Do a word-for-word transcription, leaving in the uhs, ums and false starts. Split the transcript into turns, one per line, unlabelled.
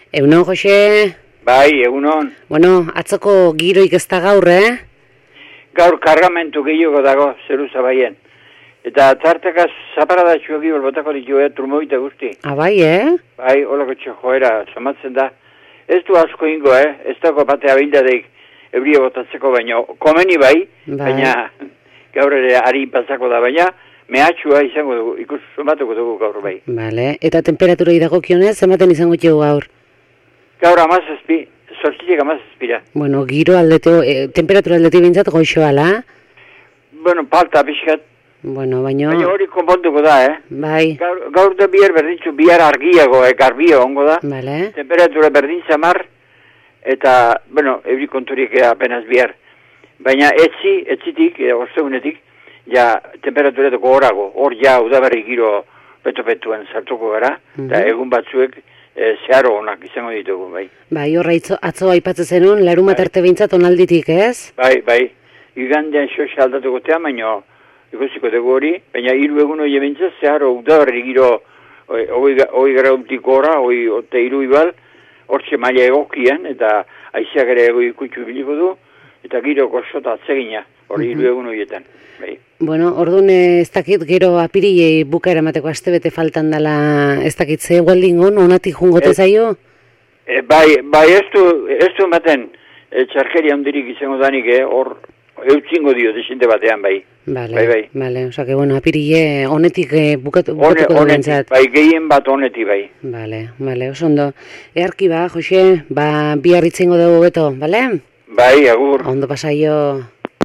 Egunon, Jose?
Bai, egunon.
Bueno, atzoko giroik ez da gaur, eh?
Gaur kargamentu gehiago dago, zeru zabaien. Eta tartekaz zaparadatxo gibel botako ditu, eh, turmoite guzti.
Ah, bai, eh?
Bai, holako txojoera, somatzen da. Ez du asko ingo, eh? Ez dago batea bildadeik euria botatzeko baino. Komeni bai,
bai.
Baina gaur ere ari pasako da, baina mehatxua izango dugu, ikus somatuko dugu gaur bai.
Vale, eta temperatura idagokionez, ematen izango txegu gaur?
Gaur amazazpi, sortzitek amazazpira.
Bueno, giro aldeteo, eh, temperatura aldeteo bintzat goixoala?
Bueno, palta pixkat.
Bueno, baino...
Baina hori konpontuko da, eh?
Bai.
Gaur, gaur da bihar berdintzu, bihar argiago, eh, garbio ongo da.
Vale.
Temperatura berdin zamar, eta, bueno, euri konturik apenas bihar. Baina etzi, etzitik, e, ostegunetik, ja temperatura dugu horago, hor ja udaberri giro peto-petuen sartuko gara, eta
Mm-hmm.
egun batzuek e, zeharo onak izango ditugu, bai.
Bai, horra itzo, atzo aipatzen zenun, larumat
Bai.
arte bintzat onalditik, ez?
Bai, bai, igandean xoxa aldatuko tean, baina ikusiko dugu hori, baina hiru egun hori bintzat zeharo udaberri giro hoi grautik gora, hoi ote hiru ibal, hortxe maila egokian, eta aizeak ere ego ikutxu biliko du, eta giro goxota atzegina, hori hiru egun horietan. Bai.
Bueno, orduan ez dakit gero apirilei bukaera emateko astebete faltan dela ez dakit ze gualdingon, onatik jungote zaio?
E, bai, bai ez du, ez du ematen e, txarkeria hondirik izango danik, eh, hor eutzingo dio desinte batean, bai.
Vale,
bai, bai.
Vale, osa que bueno, apirile honetik eh, bukatu,
Hone,
bukatuko du
honetik,
bentsat.
bai, gehien bat honetik, bai.
Vale, vale, oso ondo. Earki ba, Jose, ba, bihar itzengo dugu beto, bale?
Bai, agur.
Ondo pasaio.